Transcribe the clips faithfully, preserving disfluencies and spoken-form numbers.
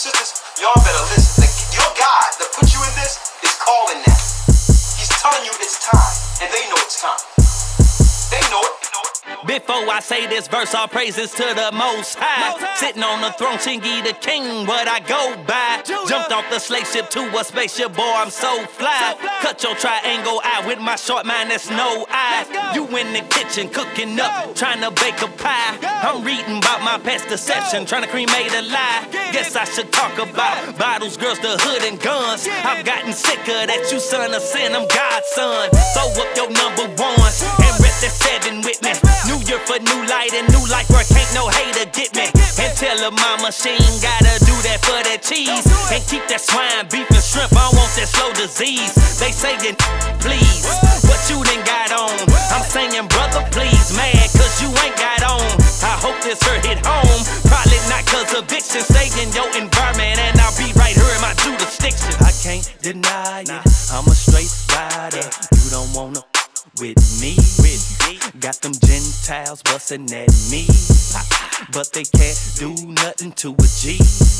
sisters, y'all better listen. Like, your God that put you in this is calling that. He's telling you it's time, and they know it's time. They know it. They know it. Before I say this verse, all praises to the Most High. Sitting on the throne, Chingy the King, what I go by. Jumped off the slave ship to a spaceship, boy, I'm so fly. Cut your triangle eye with my short mind, that's no eye. You in the kitchen cooking up, trying to bake a pie. I'm reading about my past deception, trying to cremate a lie. Guess I should talk about bottles, girls, the hood, and guns. I've gotten sicker that you son of sin, I'm God's son. Throw up your number ones and rip that seven with me. New year for new light and new life where can't no hater get me. And tell her mama she ain't gotta do that for that cheese. And keep that swine, beef and shrimp, I don't want that slow disease. They saying please, what you done got on? I'm saying brother please, mad cause you ain't got on. I hope this hurt hit home, probably not cause eviction. Stay in your environment and I'll be right here in my jurisdiction. I can't deny it, I'm a straight rider. You don't wanna with me, with me. Got them Gentiles bustin' at me, but they can't do nothing to a G.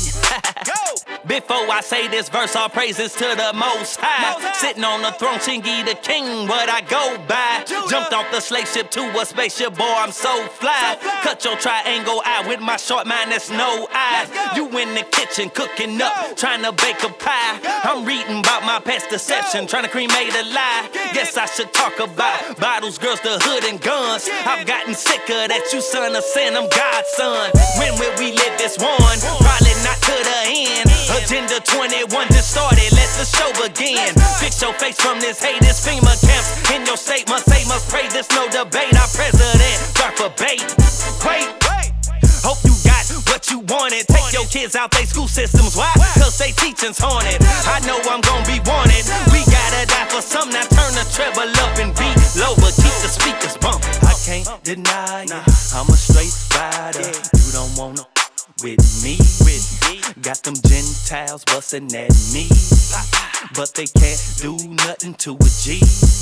Before I say this verse, all praises to the Most High. Sitting on the throne, Chingy the King, what I go by. Jumped off the slave ship to a spaceship, boy, I'm so fly. Cut your triangle eye with my short mind, that's no eye. You in the kitchen cooking up, trying to bake a pie. I'm reading about my past deception, trying to cremate a lie. Guess I should talk about bottles, girls, the hood, and guns. I've gotten sicker that you son of sin, I'm God's son. When will we live this one? Probably not to the end. Agenda twenty-one just started, let the show begin. Fix your face from this hate, this FEMA camps. In your state must say, must pray, this no debate. Our president, start for bait. Wait, wait. Hope you got what you wanted. Take your kids out they school systems, why? Cause they teaching's haunted. I know I'm gonna be wanted. We gotta die for something, now turn the treble up and beat low, but keep the speakers bumping. I can't deny it, I'm a straight rider. You don't wanna with me, with me. Got them Gentiles bustin' at me, but they can't do nothing to a G.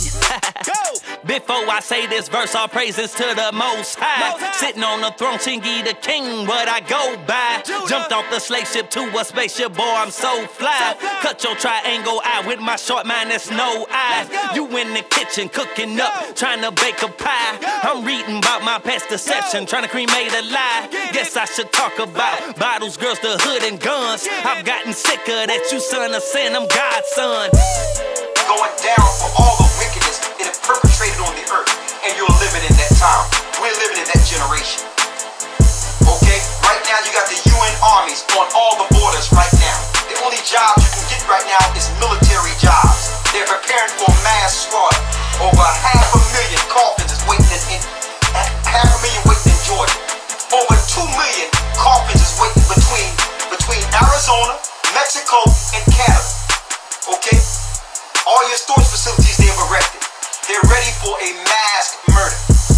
Before I say this verse, all praises to the Most High. Sitting on the throne, Chingy the King, what I go by. Jumped off the slave ship to a spaceship, boy, I'm so fly. Cut your triangle eye with my short mind, that's no eye. You in the kitchen cooking up, trying to bake a pie. I'm reading about my past deception, trying to cremate a lie. Guess I should talk about bottles, girls, the hood, and guns. I've gotten sicker that you son of sin, I'm God's son. Going down for all the wickedness that is perpetrated on the earth, and you're living in that time. We're living in that generation. Okay? Right now you got the U N armies on all the borders right now. The only jobs you can get right now is military jobs. They're preparing for mass slaughter. Over half a million coffins is waiting in, in half a million waiting in Georgia. Over two million coffins is waiting between between Arizona, Mexico, and Canada. Okay? All your storage facilities they've erected. They're ready for a mass murder.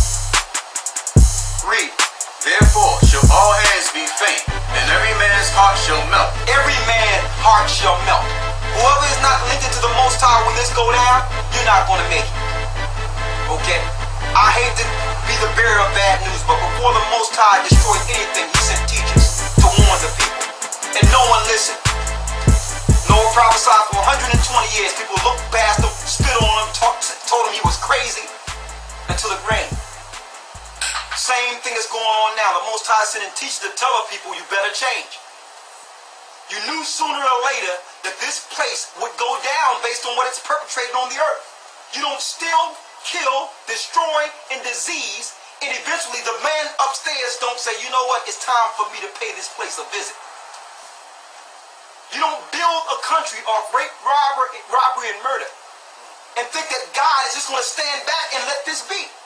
Read. Therefore shall all hands be faint, and every man's heart shall melt. Every man's heart shall melt. Whoever is not linked to the Most High when this go down, you're not going to make it. Okay? I hate to be the bearer of bad news, but before the Most High destroyed anything, he sent teachers to warn the people. And no one listened. Noah prophesied for one hundred twenty years. People looked past him, spit on him, talked, told him he was crazy until it rained. Same thing is going on now. The Most High sending teachers to tell the people you better change. You knew sooner or later that this place would go down based on what it's perpetrated on the earth. You don't steal, kill, destroy, and disease, and eventually the man upstairs don't say, you know what, it's time for me to pay this place a visit. You don't build a country off rape, robbery, robbery, and murder and think that God is just going to stand back and let this be.